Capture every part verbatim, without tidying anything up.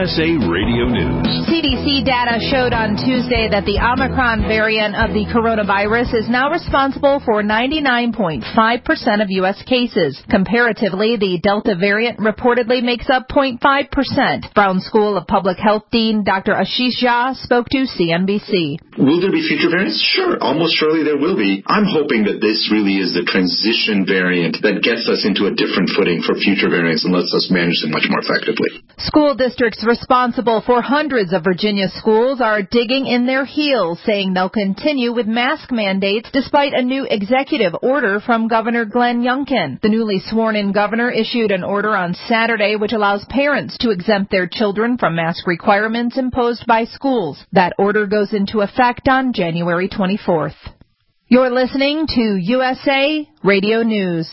S A Radio News. C D C data showed on Tuesday that the Omicron variant of the coronavirus is now responsible for ninety-nine point five percent of U S cases. Comparatively, the Delta variant reportedly makes up zero point five percent. Brown School of Public Health Dean Doctor Ashish Jha spoke to C N B C. Will there be future variants? Sure, almost surely there will be. I'm hoping that this really is the transition variant that gets us into a different footing for future variants and lets us manage them much more effectively. School districts responsible for hundreds of Virginia schools are digging in their heels, saying they'll continue with mask mandates despite a new executive order from Governor Glenn Youngkin. The newly sworn-in governor issued an order on Saturday which allows parents to exempt their children from mask requirements imposed by schools. That order goes into effect on January twenty-fourth. You're listening to U S A Radio News.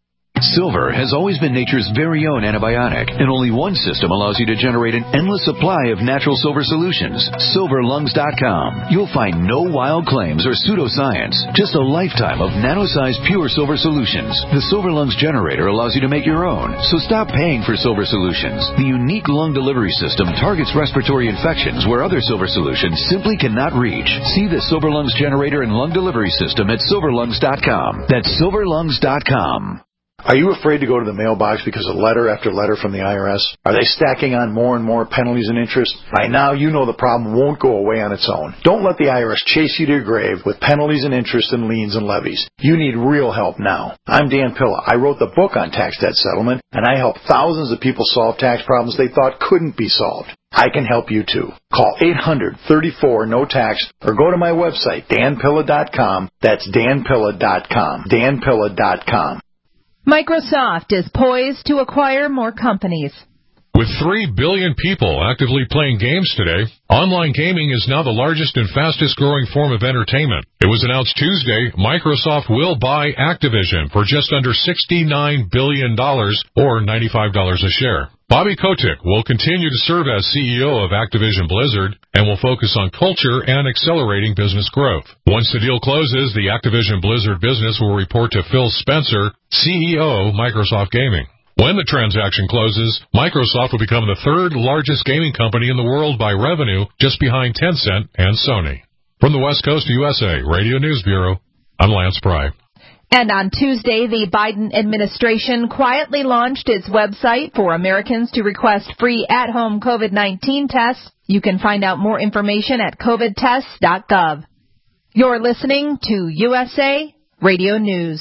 Silver has always been nature's very own antibiotic, and only one system allows you to generate an endless supply of natural silver solutions. silver lungs dot com. You'll find no wild claims or pseudoscience, just a lifetime of nano-sized pure silver solutions. The Silver Lungs generator allows you to make your own, so stop paying for silver solutions. The unique lung delivery system targets respiratory infections where other silver solutions simply cannot reach. See the Silver Lungs generator and lung delivery system at silver lungs dot com. That's silver lungs dot com. Are you afraid to go to the mailbox because of letter after letter from the I R S? Are they stacking on more and more penalties and interest? By now, you know the problem won't go away on its own. Don't let the I R S chase you to your grave with penalties and interest and liens and levies. You need real help now. I'm Dan Pilla. I wrote the book on tax debt settlement, and I help thousands of people solve tax problems they thought couldn't be solved. I can help you too. Call eight hundred, thirty-four, no tax or go to my website, dan pilla dot com. That's dan pilla dot com. dan pilla dot com. Microsoft is poised to acquire more companies. With three billion people actively playing games today, online gaming is now the largest and fastest growing form of entertainment. It was announced Tuesday Microsoft will buy Activision for just under sixty-nine billion dollars or ninety-five dollars a share. Bobby Kotick will continue to serve as C E O of Activision Blizzard and will focus on culture and accelerating business growth. Once the deal closes, the Activision Blizzard business will report to Phil Spencer, C E O, Microsoft Gaming. When the transaction closes, Microsoft will become the third largest gaming company in the world by revenue, just behind Tencent and Sony. From the West Coast U S A Radio News Bureau, I'm Lance Pry. And on Tuesday, the Biden administration quietly launched its website for Americans to request free at-home COVID nineteen tests. You can find out more information at covid tests dot gov. You're listening to U S A Radio News.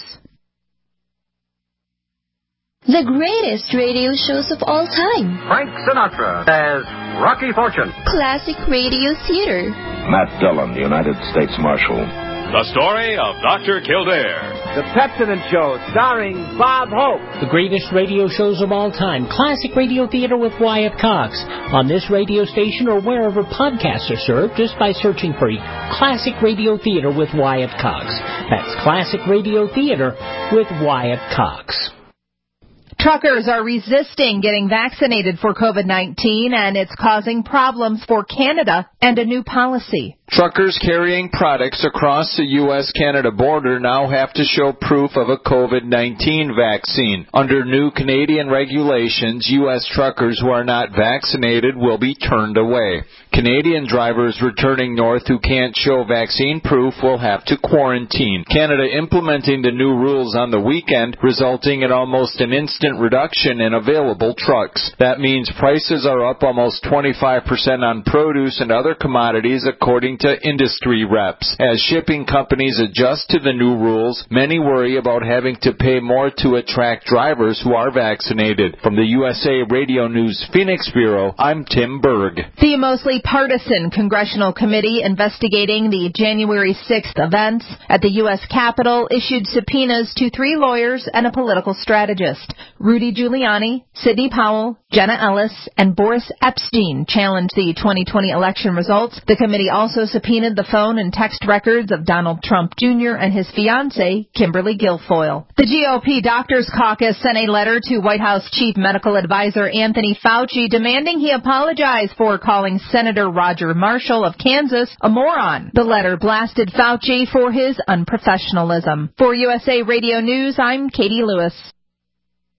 The greatest radio shows of all time. Frank Sinatra as Rocky Fortune. Classic radio theater. Matt Dillon, the United States Marshal. The story of Doctor Kildare. The Pepsodent Show, starring Bob Hope. The greatest radio shows of all time. Classic radio theater with Wyatt Cox. On this radio station or wherever podcasts are served, just by searching for Classic Radio Theater with Wyatt Cox. That's Classic Radio Theater with Wyatt Cox. Truckers are resisting getting vaccinated for COVID nineteen, and it's causing problems for Canada and a new policy. Truckers carrying products across the U S Canada border now have to show proof of a COVID nineteen vaccine. Under new Canadian regulations, U S truckers who are not vaccinated will be turned away. Canadian drivers returning north who can't show vaccine proof will have to quarantine. Canada implementing the new rules on the weekend, resulting in almost an instant reduction in available trucks. That means prices are up almost twenty-five percent on produce and other commodities, according to industry reps. As shipping companies adjust to the new rules, many worry about having to pay more to attract drivers who are vaccinated. From the U S A Radio News Phoenix Bureau, I'm Tim Berg. The mostly partisan congressional committee investigating the January sixth events at the U S Capitol issued subpoenas to three lawyers and a political strategist. Rudy Giuliani, Sidney Powell, Jenna Ellis, and Boris Epstein challenged the twenty twenty election results. The committee also subpoenaed the phone and text records of Donald Trump Junior and his fiancée, Kimberly Guilfoyle. The G O P Doctors Caucus sent a letter to White House Chief Medical Advisor Anthony Fauci demanding he apologize for calling Senator Roger Marshall of Kansas a moron. The letter blasted Fauci for his unprofessionalism. For U S A Radio News, I'm Katie Lewis.